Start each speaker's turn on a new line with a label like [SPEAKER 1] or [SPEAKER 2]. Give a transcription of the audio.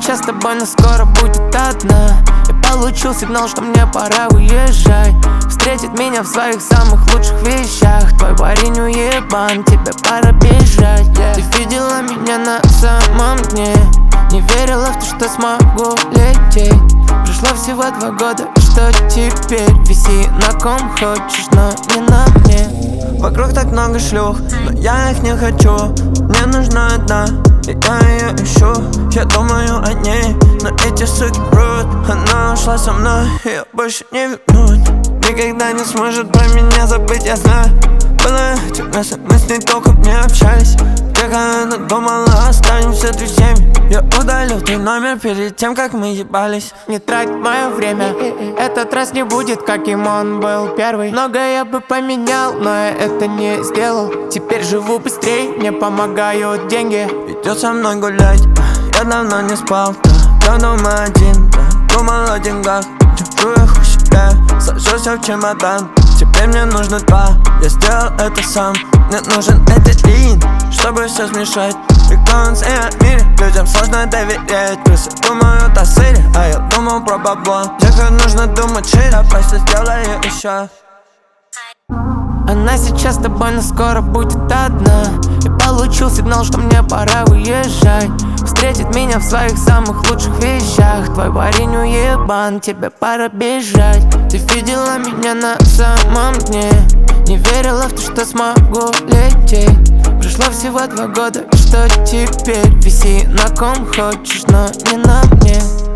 [SPEAKER 1] сейчас с тобой, но скоро будет одна. Я получил сигнал, что мне пора уезжать. Встретит меня в своих самых лучших вещах. Твой парень уебан, тебе пора бежать. Ты видела меня на самом дне, не верила в то, что смогу лететь. Прошло всего 2 года, и что теперь? Виси на ком хочешь, но не на мне.
[SPEAKER 2] Вокруг так много шлюх, но я их не хочу. Мне нужна одна, и я ее ищу. Я думаю о ней, но эти суки врут. Она ушла со мной, ее больше не вернуть. Никогда не сможет про меня забыть, я знаю. Было чудесно, мы с ней толком не общались. Как она думала, останемся друзьями. Я удалил твой номер перед тем, как мы ебались.
[SPEAKER 1] Не трать мое время, этот раз не будет, каким он был первый. Многое я бы поменял, но я это не сделал. Теперь живу быстрее, мне помогают деньги.
[SPEAKER 2] Идет со мной гулять, я давно не спал. Я дома один, думал о деньгах. Держу их у себя, сажусь в чемодан. Теперь мне нужно 2, я сделал это сам. Мне нужен этилин, чтобы все смешать. Приколонс и мире, людям сложно доверять. Крысы думают о сыре, а я думал про бабло. Всех нужно думать шире, просто сделаю еще.
[SPEAKER 1] Она сейчас с тобой, но скоро будет одна. Я получил сигнал, что мне пора уезжать. Встретит меня в своих самых лучших вещах. Твой парень уебан, тебе пора бежать. Ты видела меня на самом дне, не верила в то, что смогу лететь. Прошло всего 2 года, и что теперь? Виси на ком хочешь, но не на мне.